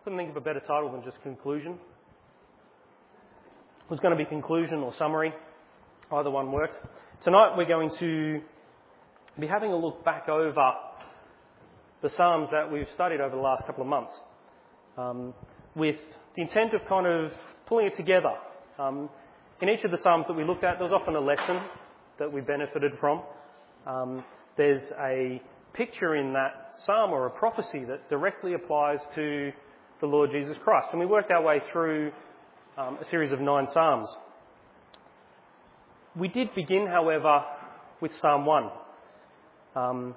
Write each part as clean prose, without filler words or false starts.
couldn't think of a better title than just conclusion. It was going to be conclusion or summary. Either one worked. Tonight we're going to be having a look back over the Psalms that we've studied over the last couple of months, with the intent of kind of pulling it together. In each of the Psalms that we looked at, there was often a lesson that we benefited from. There's a picture in that Psalm or a prophecy that directly applies to the Lord Jesus Christ. And we worked our way through a series of 9 Psalms. We did begin, however, with Psalm 1,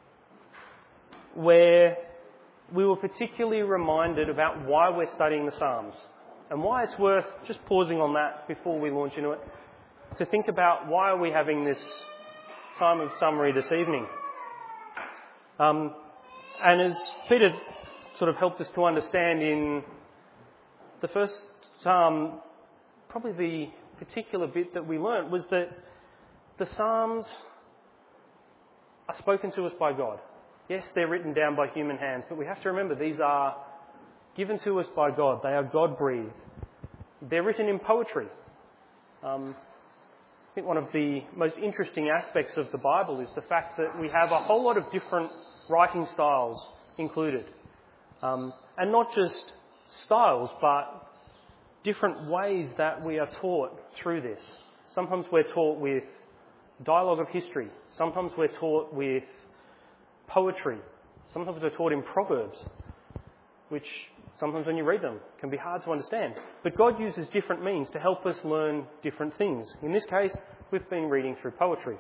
where we were particularly reminded about why we're studying the Psalms and why it's worth just pausing on that before we launch into it, to think about why are we having this time of summary this evening. And as Peter sort of helped us to understand in the first Psalm, probably the particular bit that we learnt was that the Psalms are spoken to us by God. Yes, they're written down by human hands, but we have to remember these are given to us by God. They are God-breathed. They're written in poetry. I think one of the most interesting aspects of the Bible is the fact that we have a whole lot of different writing styles included. And not just styles, but different ways that we are taught through this. Sometimes we're taught with dialogue of history. Sometimes we're taught with poetry. Sometimes we're taught in proverbs, which sometimes when you read them can be hard to understand. But God uses different means to help us learn different things. In this case, we've been reading through poetry.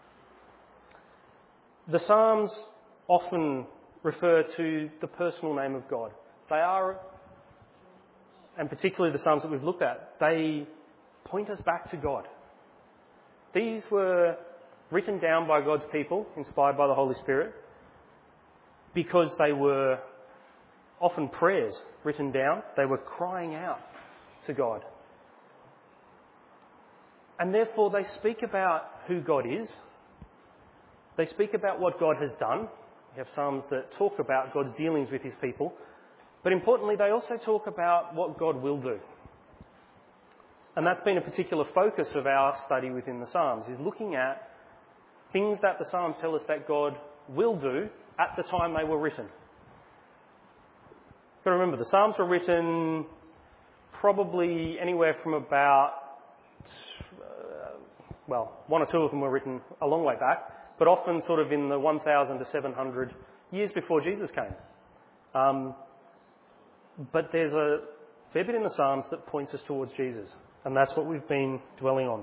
The Psalms often refer to the personal name of God. They are, and particularly the Psalms that we've looked at, they point us back to God. These were written down by God's people, inspired by the Holy Spirit, because they were often prayers written down. They were crying out to God. And therefore they speak about who God is. They speak about what God has done. We have Psalms that talk about God's dealings with his people. But importantly, they also talk about what God will do. And that's been a particular focus of our study within the Psalms, is looking at things that the Psalms tell us that God will do at the time they were written. You've got to remember, the Psalms were written probably anywhere from about, one or two of them were written a long way back, but often sort of in the 1,000 to 700 years before Jesus came. But there's a fair bit in the Psalms that points us towards Jesus, and that's what we've been dwelling on.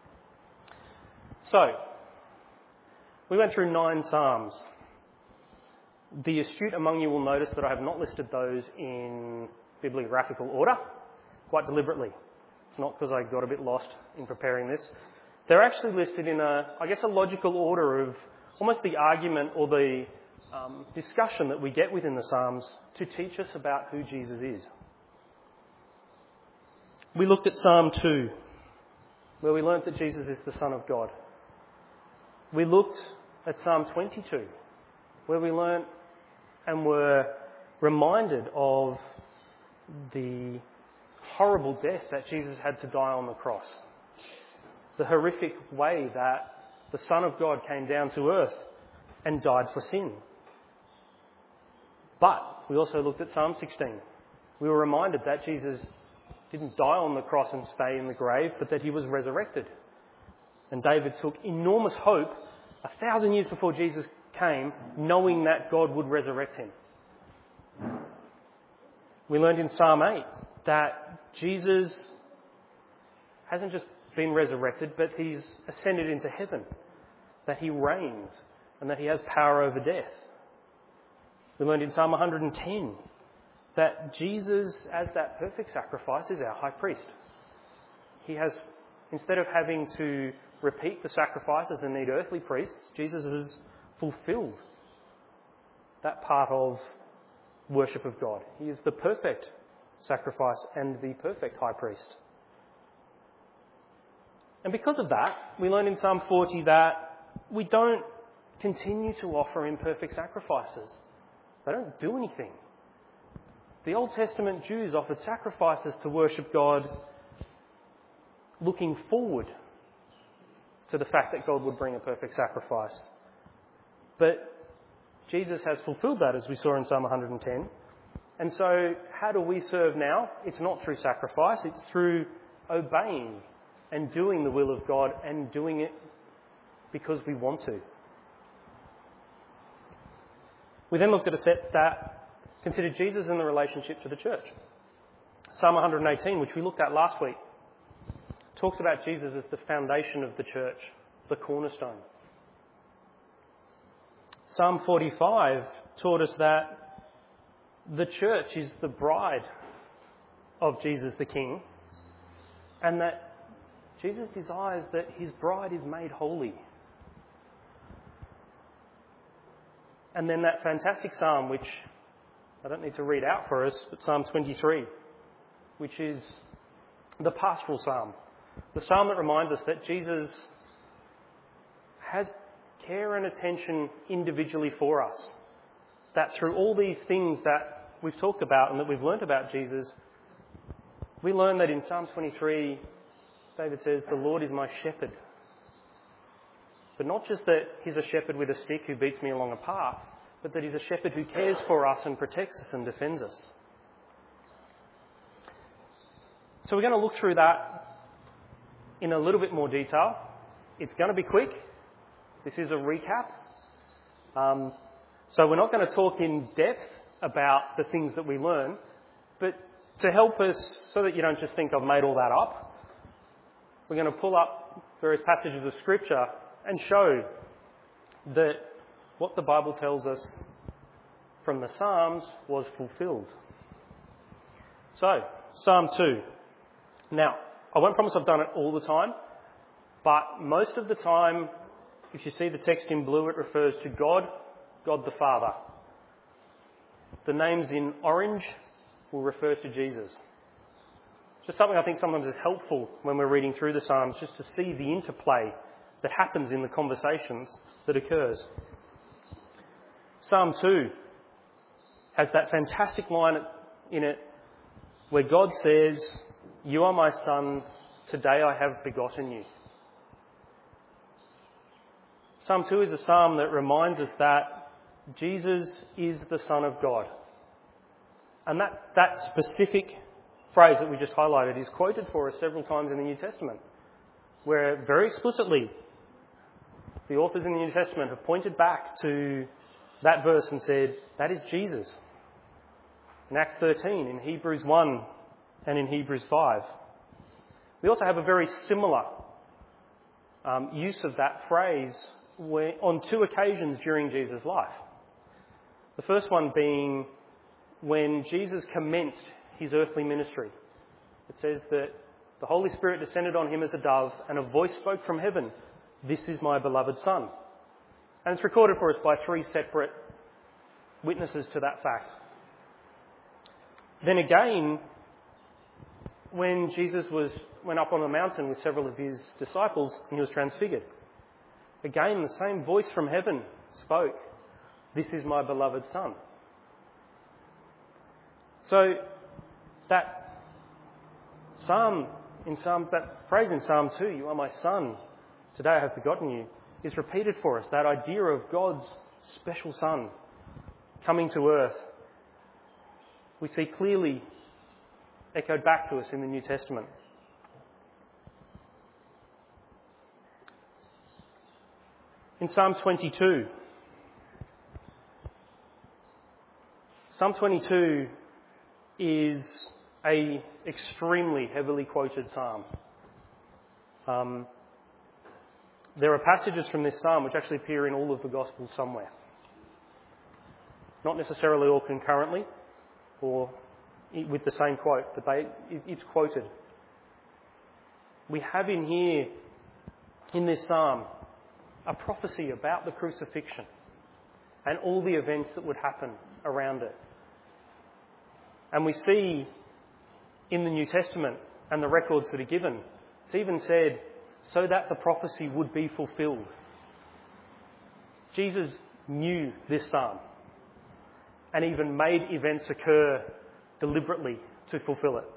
So, we went through 9 Psalms. The astute among you will notice that I have not listed those in bibliographical order, quite deliberately. It's not because I got a bit lost in preparing this. They're actually listed in a logical order of almost the argument or the discussion that we get within the Psalms to teach us about who Jesus is. We looked at Psalm 2, where we learnt that Jesus is the Son of God. We looked at Psalm 22, where we learnt and were reminded of the horrible death that Jesus had to die on the cross. The horrific way that the Son of God came down to earth and died for sin. But we also looked at Psalm 16. We were reminded that Jesus didn't die on the cross and stay in the grave, but that he was resurrected. And David took enormous hope 1,000 years before Jesus came, knowing that God would resurrect him. We learned in Psalm 8 that Jesus hasn't just been resurrected, but he's ascended into heaven, that he reigns and that he has power over death. We learned in Psalm 110 that Jesus, as that perfect sacrifice, is our high priest. He has, instead of having to repeat the sacrifices and need earthly priests, Jesus has fulfilled that part of worship of God. He is the perfect sacrifice and the perfect high priest. And because of that, we learn in Psalm 40 that we don't continue to offer imperfect sacrifices. They don't do anything. The Old Testament Jews offered sacrifices to worship God, looking forward to the fact that God would bring a perfect sacrifice. But Jesus has fulfilled that, as we saw in Psalm 110. And so how do we serve now? It's not through sacrifice, it's through obeying and doing the will of God and doing it because we want to. We then looked at a set that considered Jesus in the relationship to the church. Psalm 118, which we looked at last week, talks about Jesus as the foundation of the church, the cornerstone. Psalm 45 taught us that the church is the bride of Jesus the King, and that Jesus desires that his bride is made holy. And then that fantastic psalm, which I don't need to read out for us, but Psalm 23, which is the pastoral psalm. The psalm that reminds us that Jesus has care and attention individually for us. That through all these things that we've talked about and that we've learnt about Jesus, we learn that in Psalm 23, David says, "The Lord is my shepherd." But not just that he's a shepherd with a stick who beats me along a path, but that he's a shepherd who cares for us and protects us and defends us. So we're going to look through that in a little bit more detail. It's going to be quick. This is a recap. So we're not going to talk in depth about the things that we learn, but to help us, so that you don't just think I've made all that up, we're going to pull up various passages of Scripture and show that what the Bible tells us from the Psalms was fulfilled. So, Psalm 2. Now, I won't promise I've done it all the time, but most of the time, if you see the text in blue, it refers to God, God the Father. The names in orange will refer to Jesus. Just something I think sometimes is helpful when we're reading through the Psalms, just to see the interplay that happens in the conversations that occurs. Psalm 2 has that fantastic line in it where God says, "You are my son, today I have begotten you." Psalm 2 is a psalm that reminds us that Jesus is the Son of God. And that specific phrase that we just highlighted is quoted for us several times in the New Testament, where very explicitly the authors in the New Testament have pointed back to that verse and said, that is Jesus. In Acts 13, in Hebrews 1 and in Hebrews 5. We also have a very similar use of that phrase on two occasions during Jesus' life. The first one being when Jesus commenced his earthly ministry. It says that the Holy Spirit descended on him as a dove and a voice spoke from heaven, "This is my beloved Son." And it's recorded for us by three separate witnesses to that fact. Then again, when Jesus went up on the mountain with several of his disciples and he was transfigured, again the same voice from heaven spoke, "This is my beloved Son." So that phrase in Psalm 2, "You are my son, today I have begotten you," is repeated for us. That idea of God's special Son coming to earth, we see clearly echoed back to us in the New Testament. In Psalm 22, Psalm 22 is a extremely heavily quoted psalm. There are passages from this psalm which actually appear in all of the Gospels somewhere. Not necessarily all concurrently or with the same quote, but it's quoted. We have in here, in this psalm, a prophecy about the crucifixion and all the events that would happen around it. And we see in the New Testament and the records that are given, it's even said, so that the prophecy would be fulfilled. Jesus knew this psalm and even made events occur deliberately to fulfill it.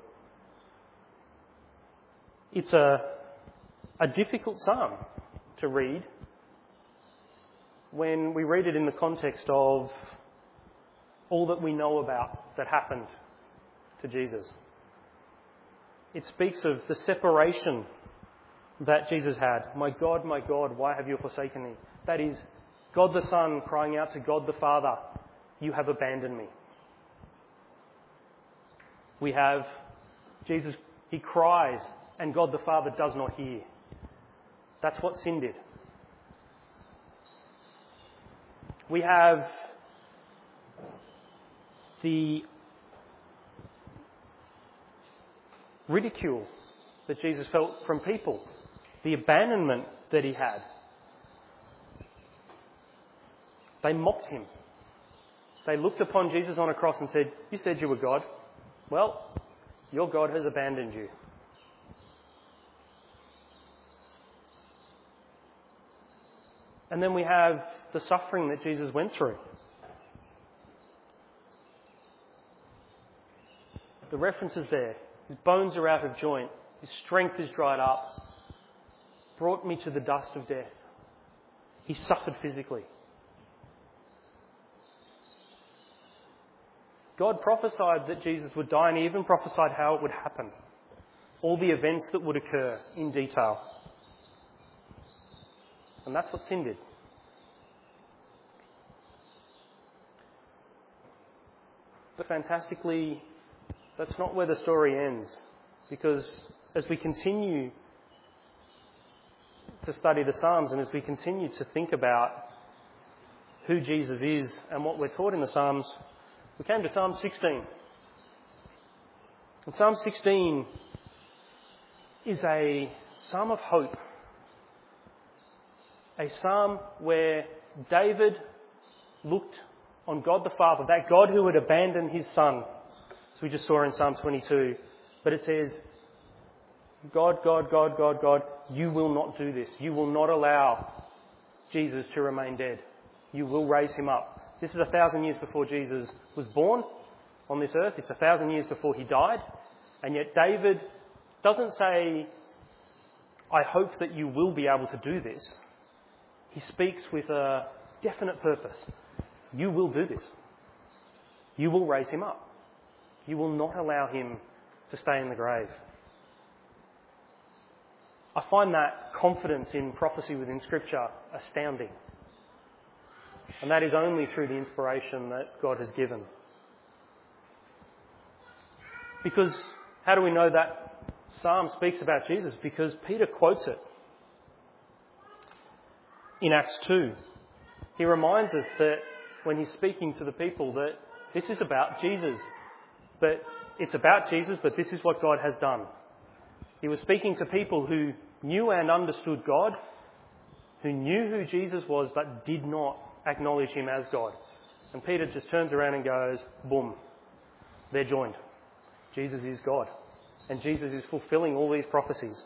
It's a difficult psalm to read when we read it in the context of all that we know about that happened to Jesus. It speaks of the separation that Jesus had. My God, why have you forsaken me? That is God the Son crying out to God the Father, you have abandoned me. We have Jesus, he cries and God the Father does not hear. That's what sin did. We have the ridicule that Jesus felt from people, the abandonment that he had. They mocked him. They looked upon Jesus on a cross and said, you said you were God. Well, your God has abandoned you. And then we have the suffering that Jesus went through. The reference is there. His bones are out of joint. His strength is dried up. Brought me to the dust of death. He suffered physically. God prophesied that Jesus would die, and he even prophesied how it would happen. All the events that would occur in detail. And that's what sin did. But fantastically, that's not where the story ends. Because as we continue to study the Psalms and as we continue to think about who Jesus is and what we're taught in the Psalms, we came to Psalm 16. And Psalm 16 is a psalm of hope. A psalm where David looked on God the Father, that God who had abandoned his Son, as we just saw in Psalm 22. But it says, God, you will not do this. You will not allow Jesus to remain dead. You will raise him up. This is 1,000 years before Jesus was born on this earth. It's 1,000 years before he died. And yet David doesn't say, I hope that you will be able to do this. He speaks with a definite purpose. You will do this. You will raise him up. You will not allow him to stay in the grave. I find that confidence in prophecy within Scripture astounding. And that is only through the inspiration that God has given. Because how do we know that psalm speaks about Jesus? Because Peter quotes it in Acts 2. He reminds us that when he's speaking to the people that this is about Jesus. But it's about Jesus, but this is what God has done. He was speaking to people who knew and understood God, who knew who Jesus was, but did not acknowledge him as God. And Peter just turns around and goes, boom, they're joined. Jesus is God. And Jesus is fulfilling all these prophecies.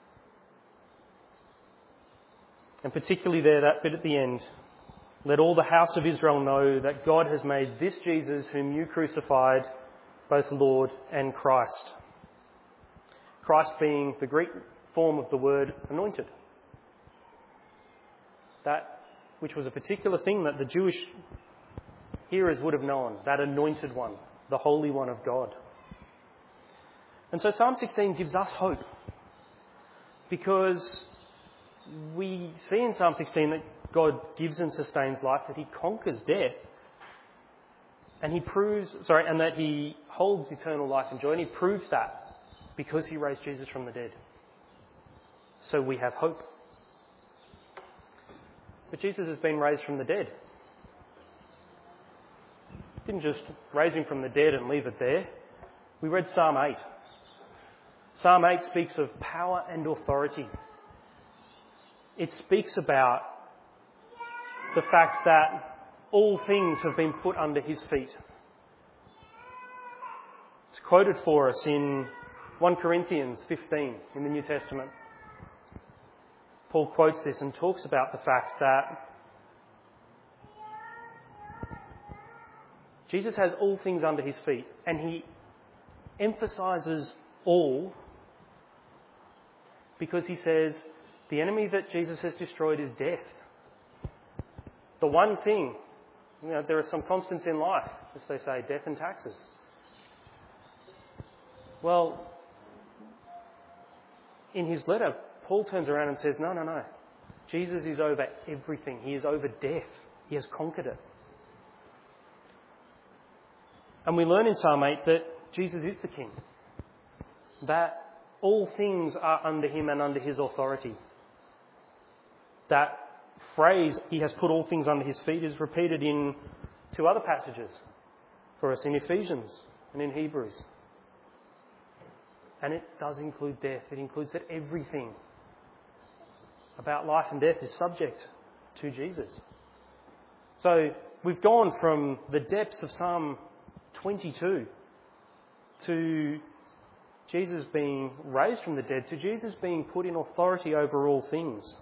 And particularly there, that bit at the end, let all the house of Israel know that God has made this Jesus whom you crucified both Lord and Christ. Christ being the Greek form of the word anointed. That which was a particular thing that the Jewish hearers would have known, that anointed one, the Holy One of God. And so Psalm 16 gives us hope because we see in Psalm 16 that God gives and sustains life, that he conquers death, and and that he holds eternal life and joy, and he proves that because he raised Jesus from the dead. So we have hope. But Jesus has been raised from the dead. He didn't just raise him from the dead and leave it there. We read Psalm 8. Psalm 8 speaks of power and authority. It speaks about the fact that all things have been put under his feet. It's quoted for us in 1 Corinthians 15 in the New Testament. Paul quotes this and talks about the fact that Jesus has all things under his feet, and he emphasises all because he says the enemy that Jesus has destroyed is death. The one thing, there are some constants in life, as they say, death and taxes. Well, in his letter, Paul turns around and says, no. Jesus is over everything. He is over death. He has conquered it. And we learn in Psalm 8 that Jesus is the King. That all things are under him and under his authority. That phrase, he has put all things under his feet, is repeated in two other passages for us, in Ephesians and in Hebrews. And it does include death. It includes that everything about life and death is subject to Jesus. So we've gone from the depths of Psalm 22 to Jesus being raised from the dead, to Jesus being put in authority over all things.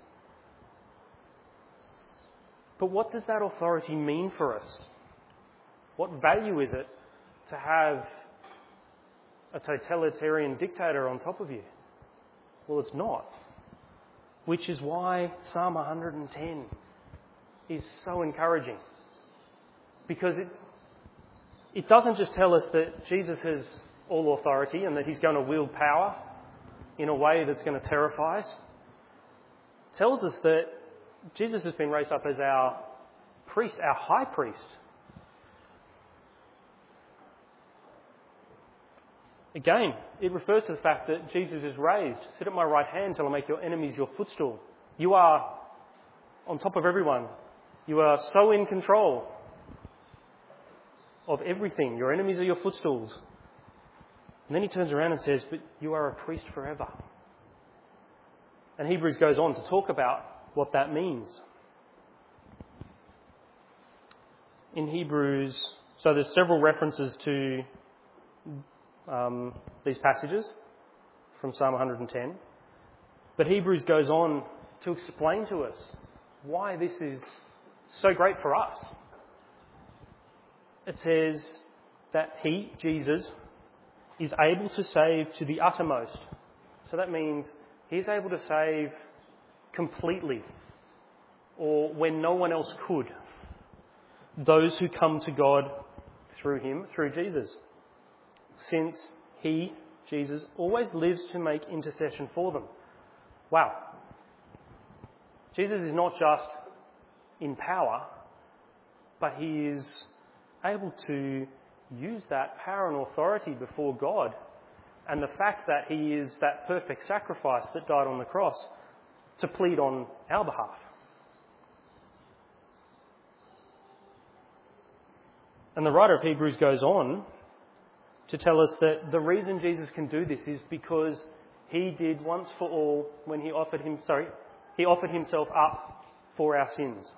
But what does that authority mean for us? What value is it to have a totalitarian dictator on top of you? Well, it's not. Which is why Psalm 110 is so encouraging. Because it doesn't just tell us that Jesus has all authority and that he's going to wield power in a way that's going to terrify us. It tells us that Jesus has been raised up as our priest, our high priest. Again, it refers to the fact that Jesus is raised. Sit at my right hand till I make your enemies your footstool. You are on top of everyone. You are so in control of everything. Your enemies are your footstools. And then he turns around and says, but you are a priest forever. And Hebrews goes on to talk about what that means. In Hebrews, so there's several references to these passages from Psalm 110. But Hebrews goes on to explain to us why this is so great for us. It says that he, Jesus, is able to save to the uttermost. So that means he is able to save completely, or when no one else could, those who come to God through him, through Jesus. Since he, Jesus, always lives to make intercession for them. Wow. Jesus is not just in power, but he is able to use that power and authority before God, and the fact that he is that perfect sacrifice that died on the cross to plead on our behalf. And the writer of Hebrews goes on to tell us that the reason Jesus can do this is because he did once for all when he offered himself up for our sins.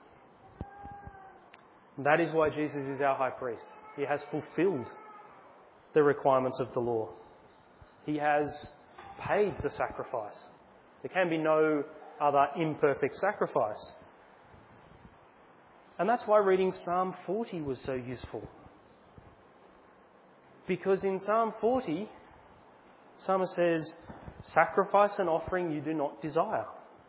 That is why Jesus is our high priest. He has fulfilled the requirements of the law. He has paid the sacrifice. There can be no other imperfect sacrifice. And that's why reading Psalm 40 was so useful. Because in Psalm 40, Psalmist says, sacrifice and offering you do not desire.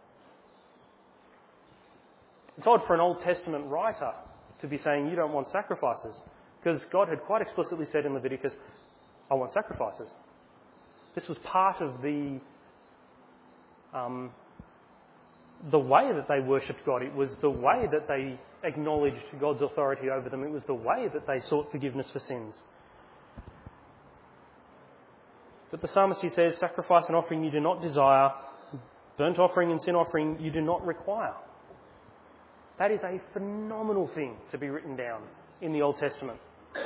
It's odd for an Old Testament writer to be saying you don't want sacrifices, because God had quite explicitly said in Leviticus, I want sacrifices. This was part of the way that they worshipped God. It was the way that they acknowledged God's authority over them. It was the way that they sought forgiveness for sins. But the psalmist, he says, sacrifice and offering you do not desire, burnt offering and sin offering you do not require. That is a phenomenal thing to be written down in the Old Testament.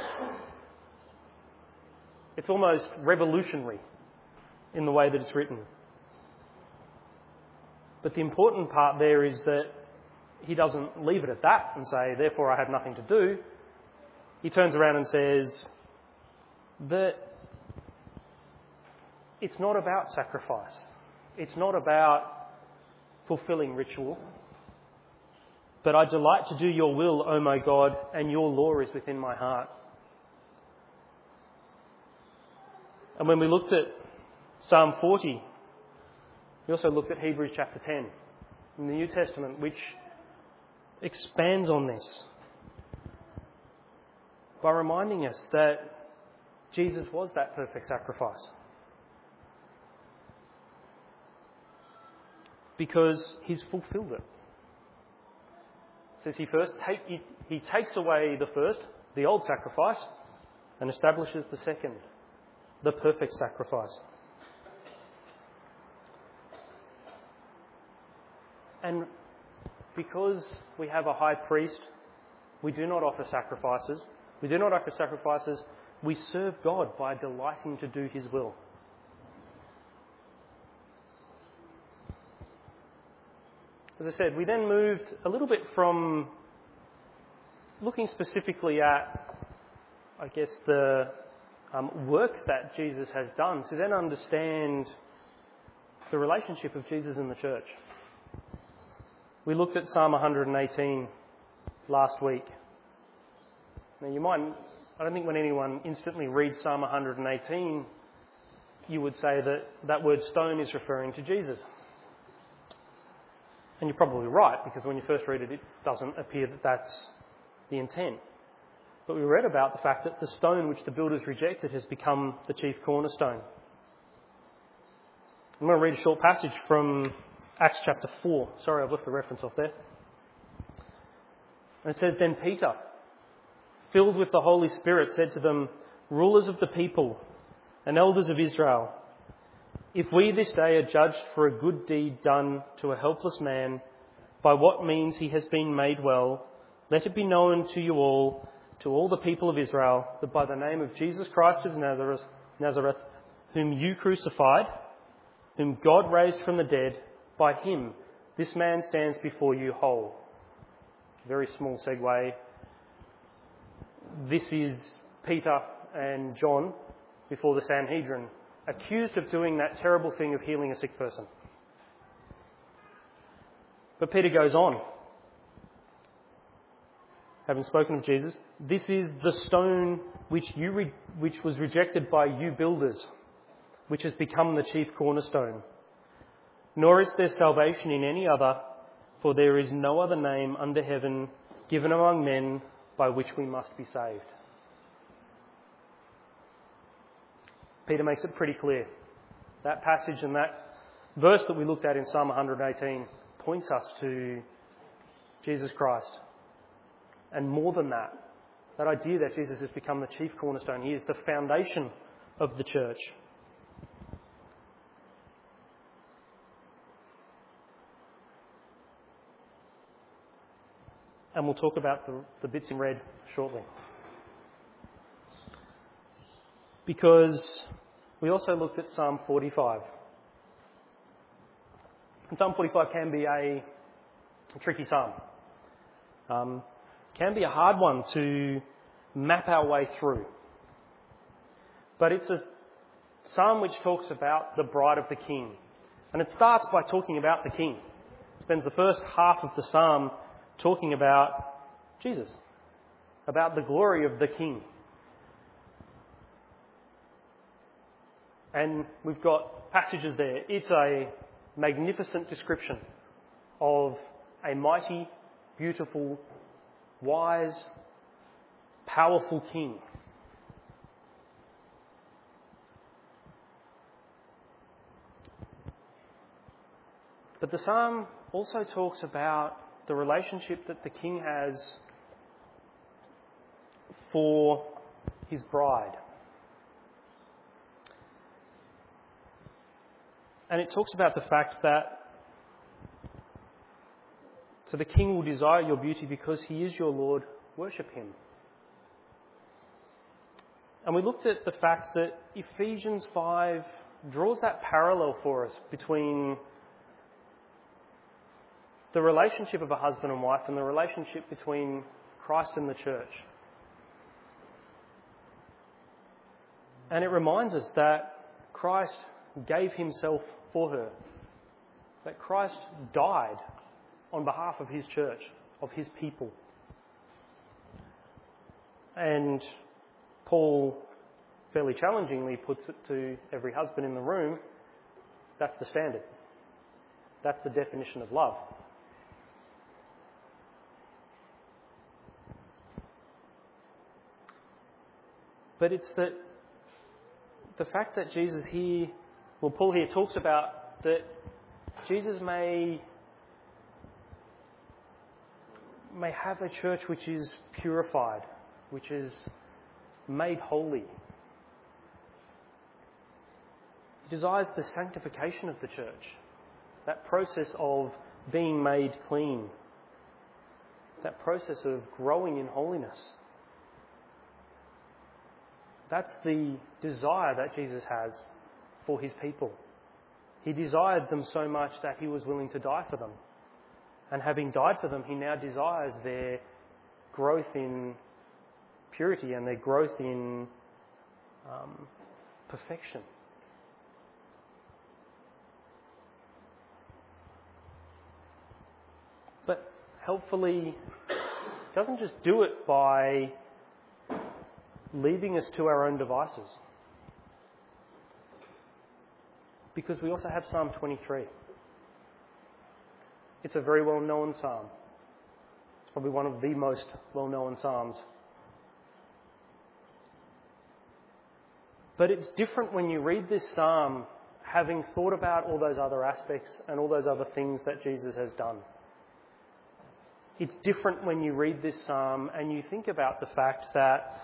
It's almost revolutionary in the way that it's written. But the important part there is that he doesn't leave it at that and say, therefore I have nothing to do. He turns around and says that it's not about sacrifice. It's not about fulfilling ritual. But I delight to do your will, O my God, and your law is within my heart. And when we looked at Psalm 40, we also looked at Hebrews chapter 10 in the New Testament, which expands on this by reminding us that Jesus was that perfect sacrifice. Because he's fulfilled it. It says he takes away the first, the old sacrifice, and establishes the second, the perfect sacrifice. And because we have a high priest, we do not offer sacrifices. We serve God by delighting to do his will. As I said, we then moved a little bit from looking specifically at, I guess, the work that Jesus has done to then understand the relationship of Jesus and the church. We looked at Psalm 118 last week. Now I don't think when anyone instantly reads Psalm 118, you would say that that word stone is referring to Jesus. And you're probably right, because when you first read it, it doesn't appear that that's the intent. But we read about the fact that the stone which the builders rejected has become the chief cornerstone. I'm going to read a short passage from Acts chapter 4. Sorry, I've left the reference off there. And it says, "Then Peter, filled with the Holy Spirit, said to them, 'Rulers of the people and elders of Israel, if we this day are judged for a good deed done to a helpless man, by what means he has been made well, let it be known to you all, to all the people of Israel, that by the name of Jesus Christ of Nazareth, whom you crucified, whom God raised from the dead, by him this man stands before you whole.'" Very small segue. This is Peter and John before the Sanhedrin, accused of doing that terrible thing of healing a sick person. But Peter goes on, having spoken of Jesus, "This is the stone which was rejected by you builders, which has become the chief cornerstone. Nor is there salvation in any other, for there is no other name under heaven given among men by which we must be saved." Peter makes it pretty clear. That passage and that verse that we looked at in Psalm 118 points us to Jesus Christ. And more than that, that idea that Jesus has become the chief cornerstone. He is the foundation of the church. And we'll talk about the bits in red shortly. Because we also looked at Psalm 45. And Psalm 45 can be a tricky psalm. Can be a hard one to map our way through. But it's a psalm which talks about the bride of the king. And it starts by talking about the king. It spends the first half of the psalm talking about Jesus, about the glory of the king. And we've got passages there. It's a magnificent description of a mighty, beautiful, wise, powerful king. But the psalm also talks about the relationship that the king has for his bride. And it talks about the fact that so the king will desire your beauty because he is your Lord. Worship him. And we looked at the fact that Ephesians 5 draws that parallel for us between the relationship of a husband and wife and the relationship between Christ and the church. And it reminds us that Christ gave himself for her. That Christ died on behalf of his church, of his people. And Paul fairly challengingly puts it to every husband in the room, that's the standard. That's the definition of love. But it's the fact that Jesus here, well, Paul here talks about that Jesus may have a church which is purified, which is made holy. He desires the sanctification of the church, that process of being made clean, that process of growing in holiness. That's the desire that Jesus has for his people. He desired them so much that he was willing to die for them. And having died for them, he now desires their growth in purity and their growth in perfection. But helpfully, he doesn't just do it by leaving us to our own devices. Because we also have Psalm 23. It's a very well-known psalm. It's probably one of the most well-known psalms. But it's different when you read this psalm having thought about all those other aspects and all those other things that Jesus has done. It's different when you read this psalm and you think about the fact that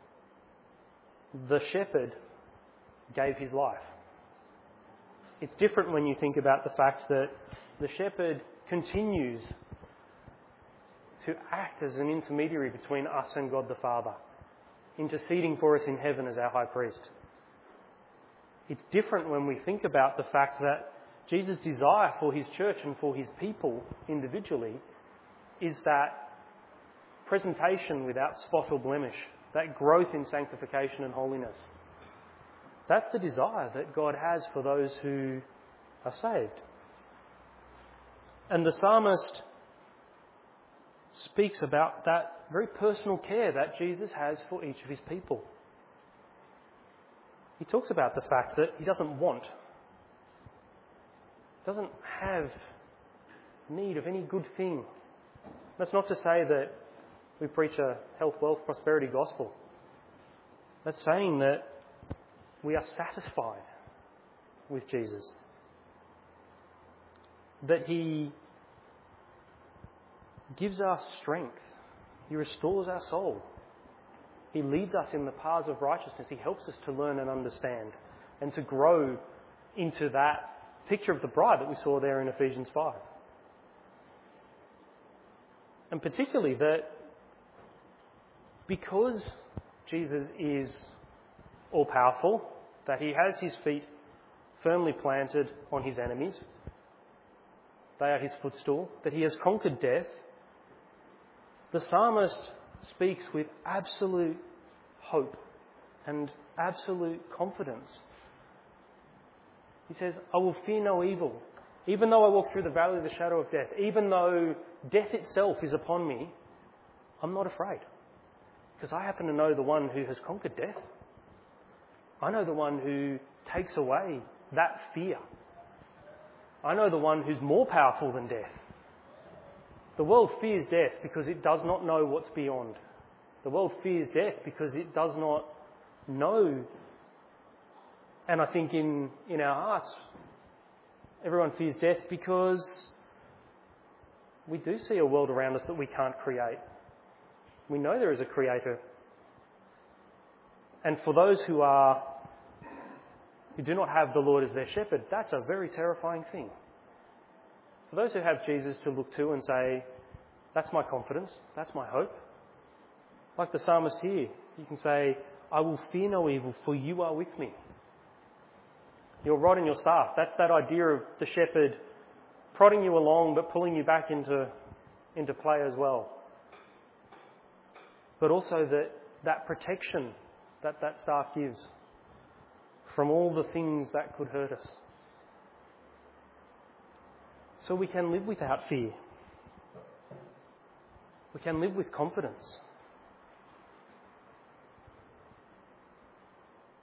the shepherd gave his life. It's different when you think about the fact that the shepherd continues to act as an intermediary between us and God the Father, interceding for us in heaven as our high priest. It's different when we think about the fact that Jesus' desire for his church and for his people individually is that presentation without spot or blemish, that growth in sanctification and holiness. That's the desire that God has for those who are saved. And the psalmist speaks about that very personal care that Jesus has for each of his people. He talks about the fact that he doesn't have need of any good thing. That's not to say that we preach a health, wealth, prosperity gospel. That's saying that we are satisfied with Jesus. That he gives us strength. He restores our soul. He leads us in the paths of righteousness. He helps us to learn and understand and to grow into that picture of the bride that we saw there in Ephesians 5. And particularly that because Jesus is all-powerful, that he has his feet firmly planted on his enemies, they are his footstool, that he has conquered death, the psalmist speaks with absolute hope and absolute confidence. He says, I will fear no evil, even though I walk through the valley of the shadow of death, even though death itself is upon me, I'm not afraid. Because I happen to know the one who has conquered death. I know the one who takes away that fear. I know the one who's more powerful than death. The world fears death because it does not know what's beyond. The world fears death because it does not know. And I think in our hearts, everyone fears death because we do see a world around us that we can't create. We know there is a creator. And for those who do not have the Lord as their shepherd, that's a very terrifying thing. For those who have Jesus to look to and say, that's my confidence, that's my hope. Like the psalmist here, you can say, I will fear no evil, for you are with me. Your rod and your staff, that's that idea of the shepherd prodding you along but pulling you back into play as well. But also that protection that staff gives from all the things that could hurt us. So we can live without fear. We can live with confidence.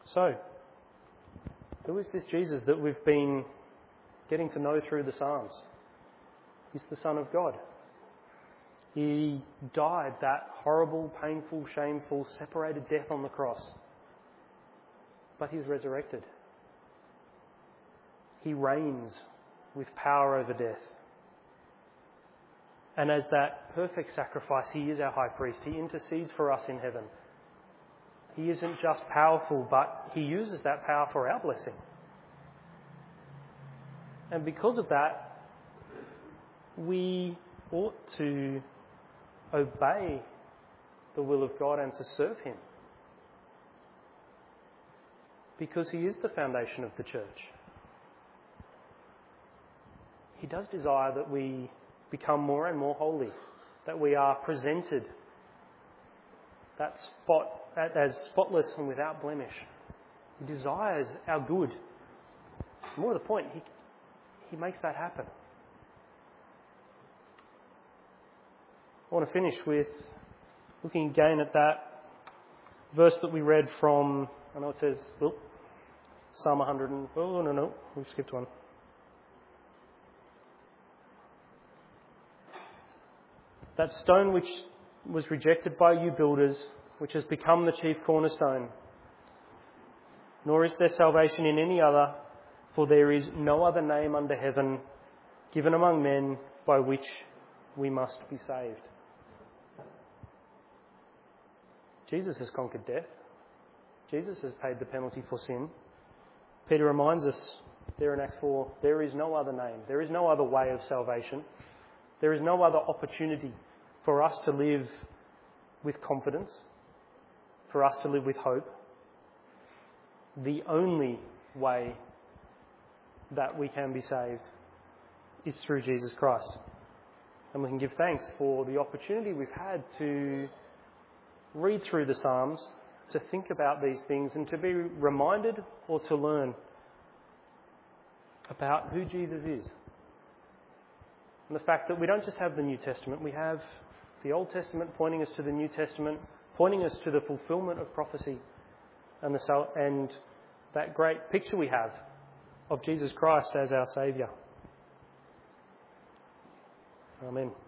So, who is this Jesus that we've been getting to know through the Psalms? He's the Son of God. He died that horrible, painful, shameful, separated death on the cross. But he's resurrected. He reigns with power over death. And as that perfect sacrifice, he is our high priest. He intercedes for us in heaven. He isn't just powerful, but he uses that power for our blessing. And because of that, we ought to obey the will of God and to serve him. Because he is the foundation of the church. He does desire that we become more and more holy, that we are presented as spotless and without blemish. He desires our good. More to the point, he makes that happen. I want to finish with looking again at that verse that we read from, I know it says, Psalm 100 and, we skipped one. That stone which was rejected by you builders, which has become the chief cornerstone. Nor is there salvation in any other, for there is no other name under heaven given among men by which we must be saved. Jesus has conquered death. Jesus has paid the penalty for sin. Peter reminds us there in Acts 4, there is no other name. There is no other way of salvation. There is no other opportunity for us to live with confidence, for us to live with hope. The only way that we can be saved is through Jesus Christ. And we can give thanks for the opportunity we've had to read through the Psalms, to think about these things and to be reminded or to learn about who Jesus is. And the fact that we don't just have the New Testament, we have the Old Testament pointing us to the New Testament, pointing us to the fulfilment of prophecy and that great picture we have of Jesus Christ as our Saviour. Amen.